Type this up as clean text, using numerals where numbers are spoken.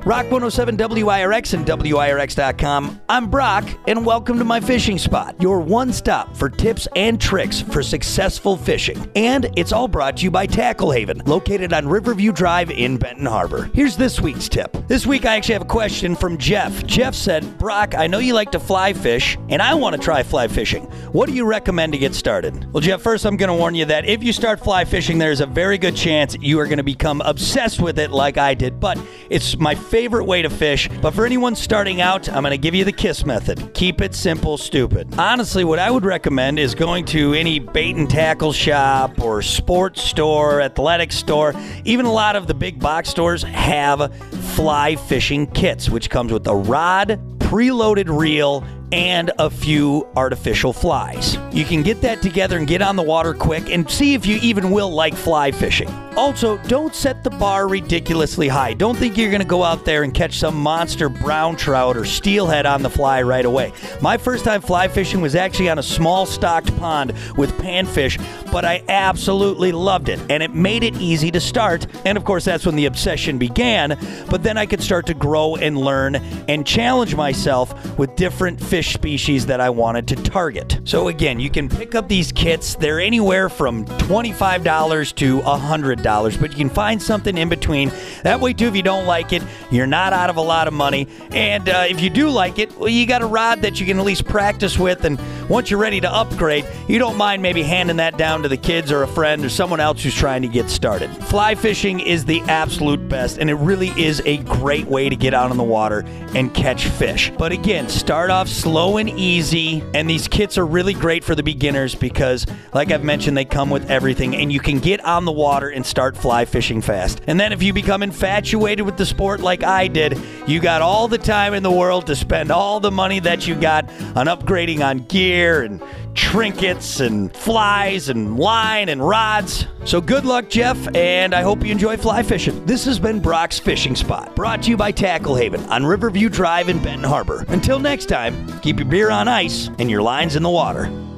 Rock 107 WIRX and WIRX.com. I'm Brock, and welcome to my fishing spot, your one stop for tips and tricks for successful fishing. And it's all brought to you by Tackle Haven, located on Riverview Drive in Benton Harbor. Here's this week's tip. This week I actually have a question from Jeff. Jeff said, Brock, I know you like to fly fish, and I want to try fly fishing. What do you recommend to get started? Well, Jeff, first I'm going to warn you that if you start fly fishing, there's a very good chance you are going to become obsessed with it like I did. But it's my favorite way to fish. But for anyone starting out, I'm going to give you the KISS method. Keep it simple, stupid. Honestly, what I would recommend is going to any bait and tackle shop or sports store, athletic store. Even a lot of the big box stores have fly fishing kits, which comes with a rod, preloaded reel, and a few artificial flies. You can get that together and get on the water quick and see if you even will like fly fishing. Also, don't set the bar ridiculously high. Don't think you're going to go out there and catch some monster brown trout or steelhead on the fly right away. My first time fly fishing was actually on a small stocked pond with panfish, but I absolutely loved it, and it made it easy to start. And of course, that's when the obsession began, but then I could start to grow and learn and challenge myself with different fish species that I wanted to target. So again, you can pick up these kits. They're anywhere from $25 to $100, but you can find something in between. That way too, if you don't like it, you're not out of a lot of money. And if you do like it, well, you got a rod that you can at least practice with, and once you're ready to upgrade, you don't mind maybe handing that down to the kids or a friend or someone else who's trying to get started. Fly fishing is the absolute best, and it really is a great way to get out on the water and catch fish. But again, start off slow and easy, and these kits are really great for the beginners because, like I've mentioned, they come with everything, and you can get on the water and start fly fishing fast. And then if you become infatuated with the sport like I did, you got all the time in the world to spend all the money that you got on upgrading on gear and trinkets and flies and line and rods. So good luck, Jeff, and I hope you enjoy fly fishing. This has been Brock's Fishing Spot, brought to you by Tackle Haven on Riverview Drive in Benton Harbor. Until next time, keep your beer on ice and your lines in the water.